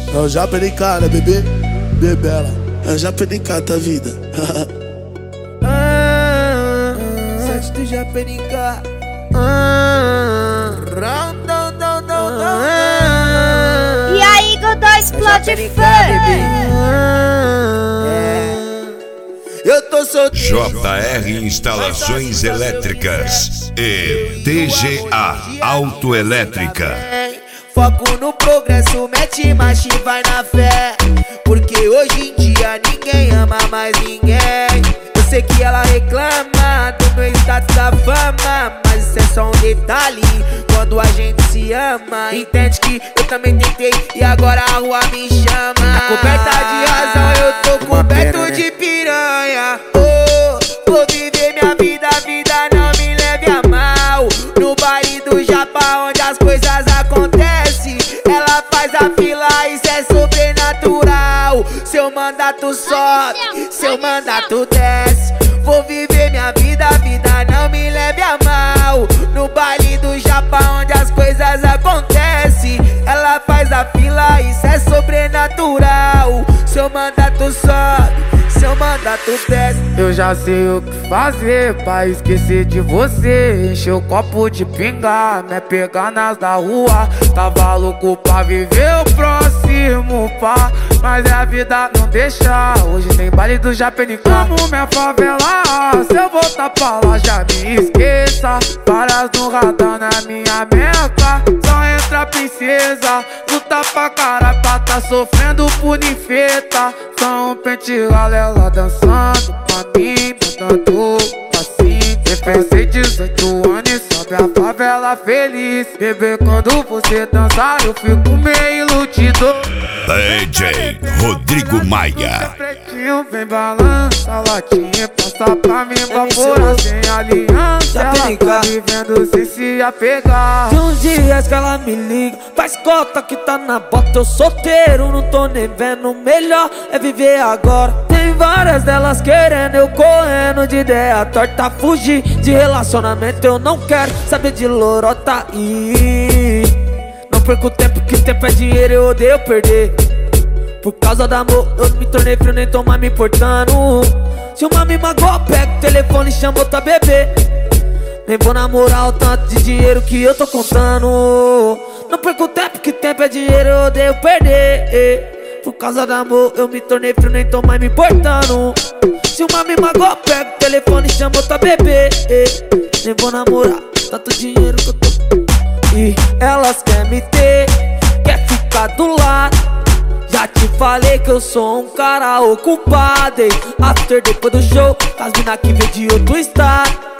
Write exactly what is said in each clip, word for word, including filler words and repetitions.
É o Japenica, né, bebê? Bebela. É o Japenica, tua vida. ah, Sete do Japenica. ah, ah, E aí, Godó explode fã. Eu tô solteiro. J R Instalações Elétricas e T G A Autoelétrica. Foco no progresso, mete marcha e vai na fé. Porque hoje em dia ninguém ama mais ninguém. Eu sei que ela reclama do meu status da fama, mas isso é só um detalhe quando a gente se ama. Entende que eu também tentei e agora a rua me chama. Tá coberta de razão, eu tô coberto de piranha. Oh, vou viver minha vida, a vida não me leve a mal. No baile do Japão onde as coisas acontecem, ela faz a fila, isso é sobrenatural. Seu mandato sobe, seu mandato desce. Vou viver minha vida, a vida não me leve a mal. No baile do Japão onde as coisas acontecem, ela faz a fila, isso é sobrenatural. Seu mandato sobe, seu mandato desce. Eu já sei o que fazer pra esquecer de você. Encher o copo de pinga, me pegar nas da rua. Tava louco pra viver o próximo pá, mas é a vida não deixa. Hoje tem baile do Japenica. Amo minha favela, se eu voltar pra lá já me esqueça. Várias no radar na minha meta, só entra princesa. Luta pra caralho pra tá sofrendo por ninfeta. Só um pente galela dançando pra mim, botando assim. Pensei dezoito anos e sobe a favela feliz. Bebê, quando você dançar eu fico meio iludido. D J Rodrigo Maia. Pretinho vem balança, latinha passa pra mim, vapora sem aliança. Ela tá vivendo sem se apegar. Tem uns dias que ela me liga, faz cota que tá na bota. Eu solteiro, não tô nem vendo, melhor é viver agora. Tem várias delas querendo, eu correndo de ideia torta. Fugir de relacionamento, eu não quero saber de lorota. E não perco tempo, que tempo é dinheiro, eu odeio perder. Por causa do amor, eu me tornei frio, nem tô mais me importando. Se uma me magoa, pega o telefone e chama outra bebê. Nem vou namorar o tanto de dinheiro que eu tô contando. Não perco tempo, que tempo é dinheiro, eu odeio perder. Por causa do amor, eu me tornei frio, nem tô mais me importando. Se uma me magoa, pega o telefone e chama outra bebê. Nem vou namorar tanto dinheiro que eu tô. E elas querem me ter, quer ficar do lado. Já te falei que eu sou um cara ocupado, hein? After depois do show, as mina que vem de outro estado.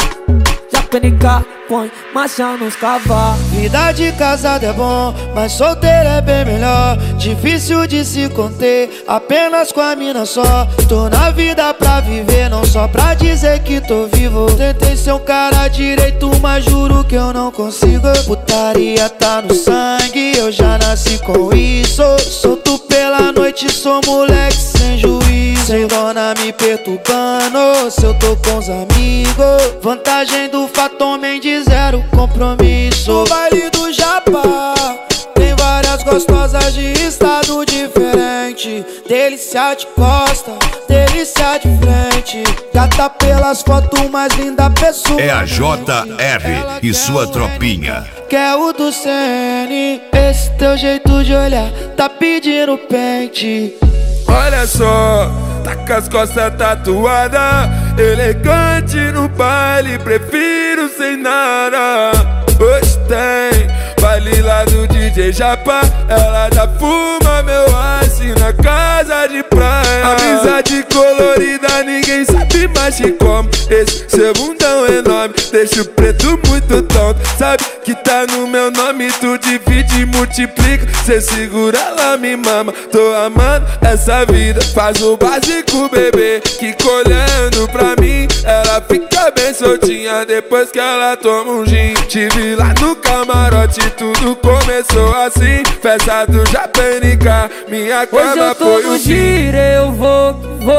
Japenica põe marcha nos cavalos. Vida de casado é bom, mas solteiro é bem melhor. Difícil de se conter, apenas com a mina só. Tô na vida pra viver, não só pra dizer que tô vivo. Tentei ser um cara direito, mas juro que eu não consigo. Putaria tá no sangue, eu já nasci com isso. Solto pela noite, sou moleque sem juízo. Sem dona me perturbando, se eu tô com os amigos. Vantagem do fato homem de zero compromisso. No baile do Japão tem várias gostosas de estado diferente. Delícia de costa, delícia de frente. Gata pelas fotos, mais linda pessoa. É a J R e sua tropinha. Quer o do C N, esse teu jeito de olhar tá pedindo pente. Olha só, tá com as costas tatuadas, elegante no baile, prefiro sem nada. Hoje tem baile lá do D J Japa, ela já fuma meu ice na casa de praia. Amizade colorida, ninguém sabe mais que como. Esse seu bundão enorme deixa o preto muito tonto. Sabe que tá no meu nome, tu divide e multiplica. Cê segura, ela me mama, tô amando essa vida. Faz o básico, bebê, que olhando pra mim ela fica bem soltinha depois que ela toma um gin. Tive lá no camarote, tudo começou assim. Festa do Japenica, minha cama foi o giro, eu vou,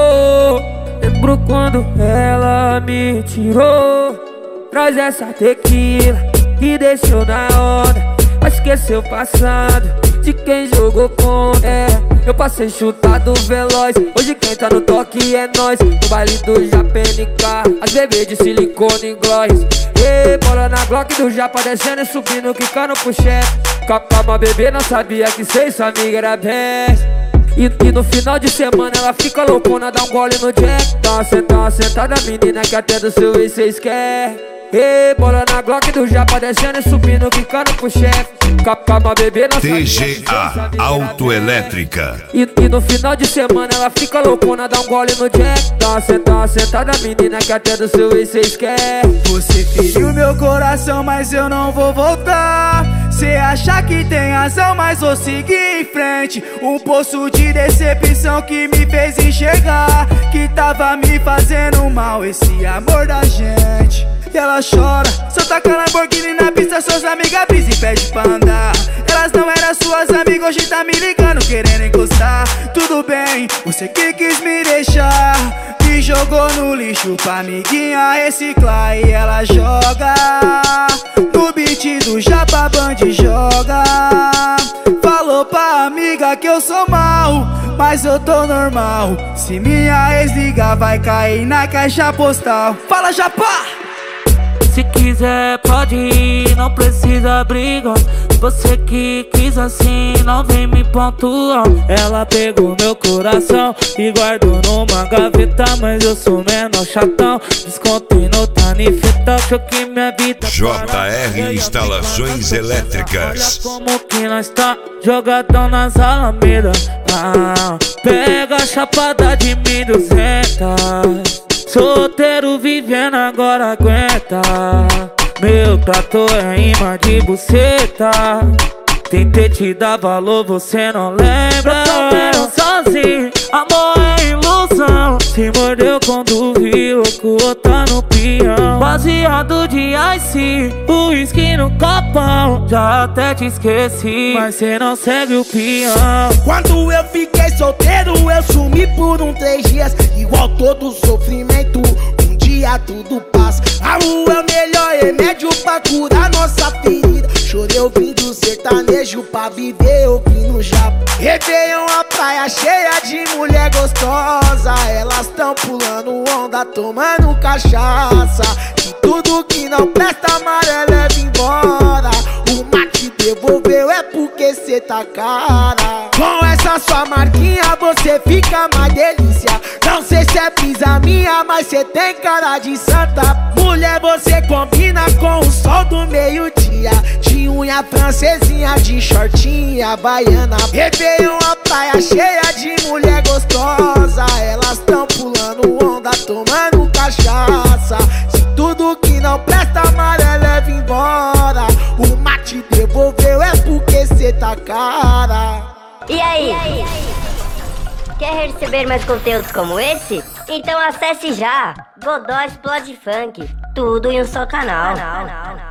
vou. Lembro quando ela me tirou. Traz essa tequila que deixou na onda. Mas esqueceu o passado de quem jogou contra. É, eu passei chutado veloz. Hoje quem tá no toque é nós. No baile do Japa N K, as bebês de silicone e gloss. Ei, bola na Glock do Japa, descendo e subindo, quicando pro chefe. Calma, bebê, não sabia que cê e sua amiga era best. E, e no final de semana ela fica loucona, dá um gole no jack. Dá uma sentada, uma sentada, menina, que até do seu ex cês quer. Ei, bola na Glock do Japa, descendo e subindo, quicando pro chefe. Calma, bebê, não T G A Autoelétrica. E, e no final de semana ela fica loucona, dá um gole no jack. Dá uma sentada, uma sentada, menina, que até do seu ex cês quer. Você feriu meu coração, mas eu não vou voltar. Cê acha que tem razão, mas vou seguir em frente. Um poço de decepção que me fez enxergar que tava me fazendo mal esse amor da gente. E ela chora, só taca Lamborghini na pista, suas amigas brisa e pede pra andar. Elas não eram suas amigas, hoje tá me ligando, querendo encostar. Tudo bem, você que quis me deixar, me jogou no lixo pra amiguinha reciclar. E ela joga no beat do Japa Band, joga. Falou pra amiga que eu sou mal, mas eu tô normal. Se minha ex ligar, vai cair na caixa postal. Fala, Japa! Se quiser pode ir, não precisa brigar. Você que quis assim, não vem me pontuar. Ela pegou meu coração e guardou numa gaveta, mas eu sou menor chatão. Descontei no tanifeta, achou que minha vida J R Instalações Elétricas. Olha como que nós tá jogadão nas alamedas. Ah, pega a chapada de mil e duzentos. Solteiro vivendo agora aguenta. Meu trato é imã de buceta. Tentei te dar valor, você não lembra. Tô vendo sozinho, amor é ilusão. Se mordeu quando viu que o outro tá no peão. Baseado de ice, uísque no copão. Já até te esqueci, mas cê não segue o peão. Quando eu fiquei solteiro, eu sumi por um três dias. Igual todo sofrimento, um dia tudo passa. Amor é o melhor remédio pra curar nossa ferida. Chorei ouvindo sertanejo pra viver ouvindo Japa. Réveillon, a praia cheia de mulher gostosa. Elas tão pulando onda, tomando cachaça. De tudo que não presta, amarelo leva embora. O mar te devolveu é porque cê tá cara. Com essa sua marquinha você fica mais delícia. Não sei se é brisa minha, mas cê tem cara de santa. Mulher, você combina com o sol do meio-dia. De unha francesinha, de shortinha baiana. Réveillon, a praia cheia de mulher gostosa. Elas tão pulando onda, tomando cachaça. Se tudo que não presta, amarelo leva embora. O mar te devolveu é porque cê tá cara. E aí? E aí? Quer receber mais conteúdos como esse? Então acesse já Godó Explode Funk, tudo em um só canal. canal, canal.